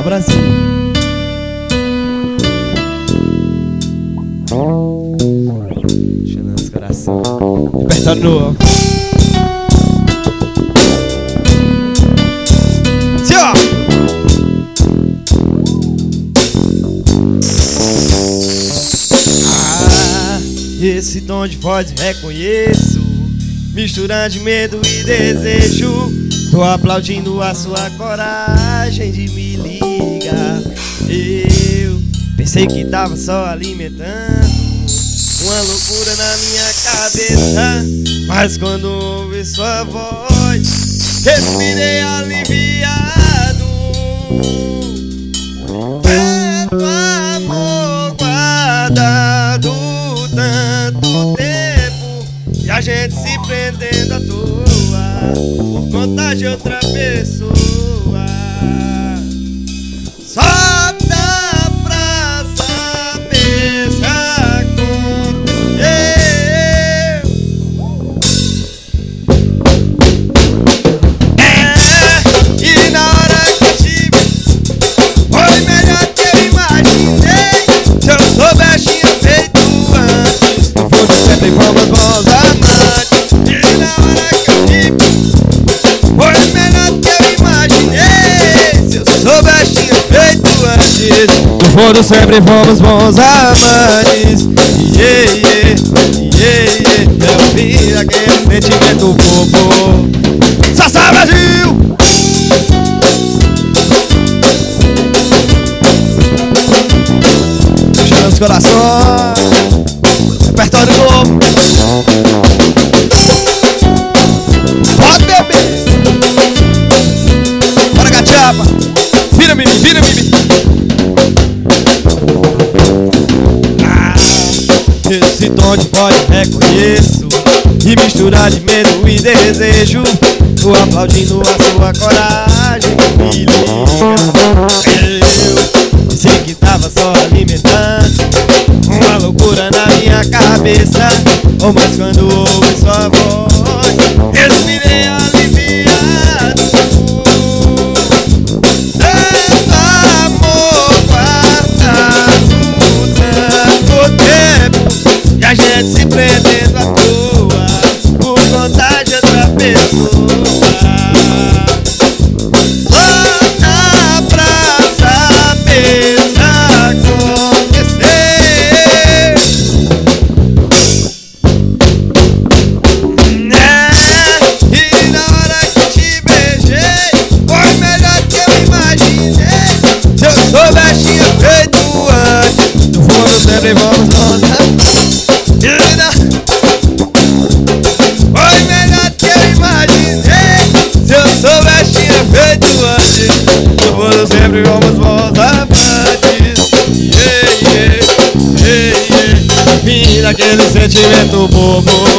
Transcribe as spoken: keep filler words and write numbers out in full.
Alô, Brasil. Deixando os corações. Apertando no... Ah, esse tom de voz reconheço, mistura de medo e desejo. Tô aplaudindo a sua coragem de me ligar. Eu pensei que tava só alimentando uma loucura na minha cabeça, mas quando ouvi sua voz, respirei aliviado. Tanto amor guardado, tanto tempo, e a gente se prendendo à toa por conta de outra pessoa. Só dá pra saber se aconteceu. É, e na hora que eu te vi, foi melhor que eu imaginei. Se eu soubesse, tinha feito antes. No fundo sempre fomos bons amantes. E na hora que eu te vi, foi melhor que eu imaginei. Se eu soubesse, tinha feito antes. No fundo sempre fomos bons amantes. Yeah, yeah, yeah, yeah. Eu vi aquele sentimento bobo. Sassá Brasil! Deixando os corações. Repertório novo. Pode beber. Bora, gatiaba. Vira, Mimi, vira, Mimi. Ah, esse tom de voz reconheço, e mistura de medo e desejo. Tô aplaudindo a sua coragem que me liga. Eu pensei que tava só alimentando uma loucura na minha cabeça, oh, mas quando ouvi sua voz, respirei aliviado. Tanto amor guardado, tanto tempo, e a gente se prendendo à toa por conta de outra pessoa. Só dá pra saber se aconteceu. E na hora que te beijei, foi melhor que eu imaginei. Se eu soubesse, tinha feito antes. No fundo sempre vamos voltar. E na... foi melhor que eu imaginei. Se eu soubesse, tinha feito antes. No fundo sempre vamos voltar amantes. Yeah, yeah, yeah, yeah. Vim daquele sentimento bobo.